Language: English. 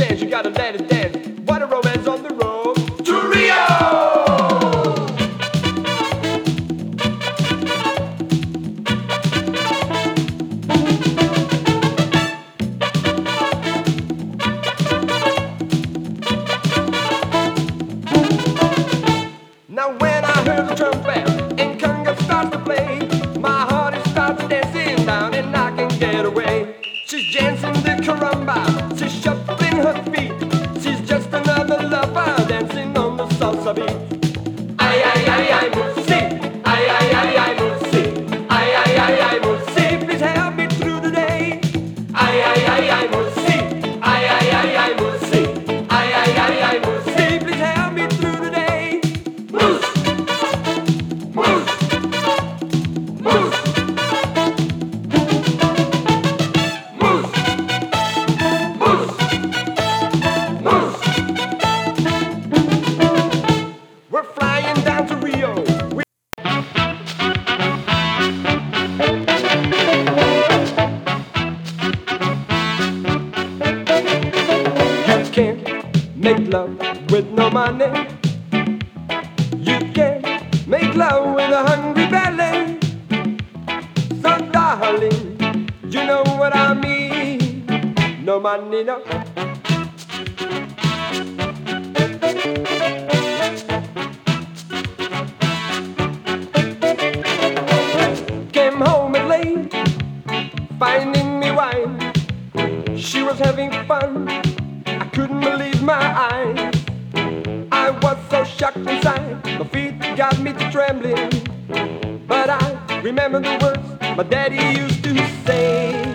chance, you gotta let it dance. What a romance on the road to Rio! Now when I heard the trumpet and conga starts to play, my heart it starts dancing down and I can get away. She's dancing the caramba, she's shuffling her feet. She's just another lover dancing on the salsa beat. Ay, ay, ay, ay, Musi. Ay, ay, ay, ay, Musi. Ay, ay, ay, ay, Musi. Please help me through the day. Ay, ay, ay, ay, Musi. Ay, ay, ay, ay, Musi. Ay, ay, ay, ay, Musi. Please help me through the day. Moose. Moose. Moose. Moose. Moose. Moose. We're flying down to Rio. You can't make love with no money. You can't make love with a hungry belly. So darling, you know what I mean. No money, no. Came home at late, finding me wine. She was having fun, I couldn't believe my eyes. I was so shocked inside, my feet got me to trembling. But I remember the words my daddy used to say.